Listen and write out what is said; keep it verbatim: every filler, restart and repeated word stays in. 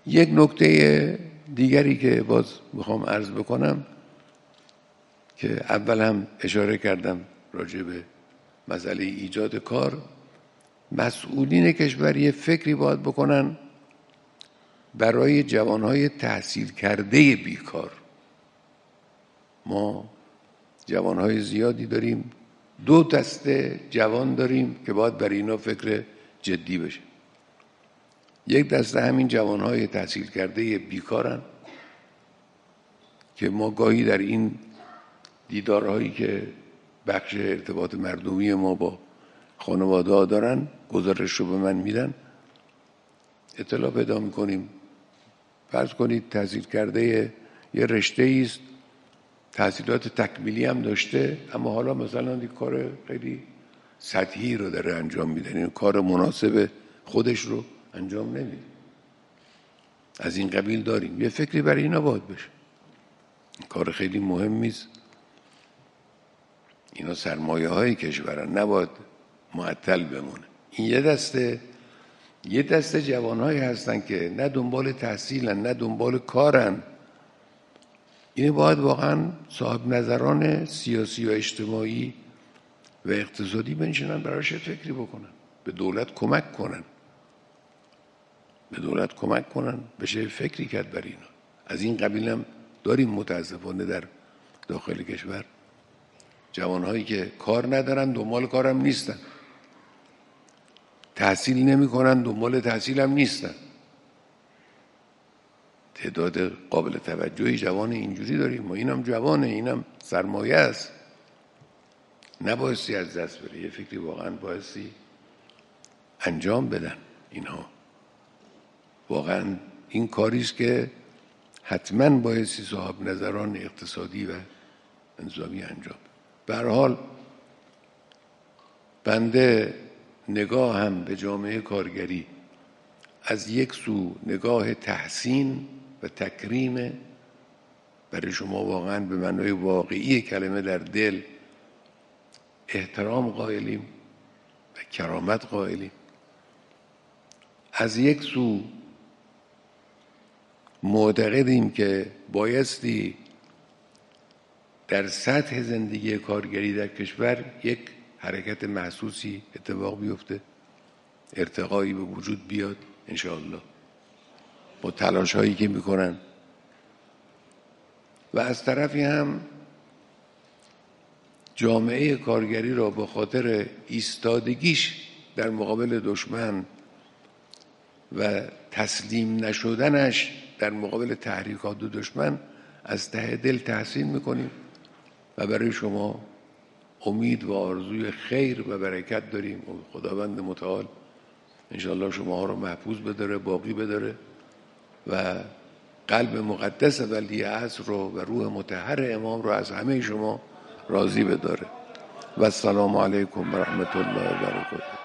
یک نکته دیگری که باز میخوام عرض بکنم که اول هم اشاره کردم راجع به مسئله ایجاد کار، مسئولین کشور یه فکری باید بکنن برای جوانهای تحصیل کرده بیکار. ما جوانهای زیادی داریم، دو دسته جوان داریم که باید برای اینا فکر جدی بشه. یک دسته همین جوانهای تحصیل کرده بیکارن که ما گاهی در این دیدارهایی که بخش ارتباط مردمی ما با خانواده ها دارن گزارش رو به من میدن، اطلاع پیدا میکنیم. فرض کنید تحصیل کرده یه رشته است، تحصیلات تکمیلی هم داشته، اما حالا مثلا یک کار خیلی سطحی رو داره انجام میده، این کار مناسب خودش رو انجام نمیده. از این قبیل داریم، یه فکری برای اینا باید بشه. کار خیلی مهمی است. اینا سرمایه های کشورن، نباید معطل بمونه. این یه دسته یه دسته جوانهایی هستن که نه دنبال تحصیلن نه دنبال کارن. این باید واقعا صاحب نظران سیاسی و اجتماعی و اقتصادی بنشینن براش فکری بکنن، به دولت کمک کنن به دولت کمک کنن بشه فکری کرد برای اینا. از این قبیل هم داریم متاسفانه در داخل کشور جوانهایی که کار ندارن، دنبال کارم نیستن، تحصیل نمی کنن، دنبال تحصیل هم نیستن. تعداد قابل توجهی جوان اینجوری داریم. ما اینم جوانه، اینم سرمایه است، نبایستی از دست بره. یه فکری واقعا بایستی انجام بدن اینها. واقعا این کاریست که حتما بایستی صاحب نظران اقتصادی و انتظامی انجام. به هر حال بنده نگاه هم به جامعه کارگری از یک سو نگاه تحسین و تکریم، برای شما واقعا به معنای واقعی کلمه در دل احترام قائلیم و کرامت قائلیم. از یک سو معتقدیم که بایستی در سطح زندگی کارگری در کشور یک حرکت محسوسی اتفاق بیفته، ارتقایی به وجود بیاد انشاءالله با تلاش هایی که میکنن. و از طرفی هم جامعه کارگری را به خاطر ایستادگیش در مقابل دشمن و تسلیم نشدنش در مقابل تحریکات دشمن از ته دل تحسین میکنیم و برای شما امید و آرزوی خیر و برکت داریم. و خداوند متعال انشاءالله شما ها رو محفوظ بداره، باقی بداره و قلب مقدس ولی عصر رو و روح مطهر امام رو از همه شما راضی بداره. و السلام علیکم و رحمت الله و برکاته.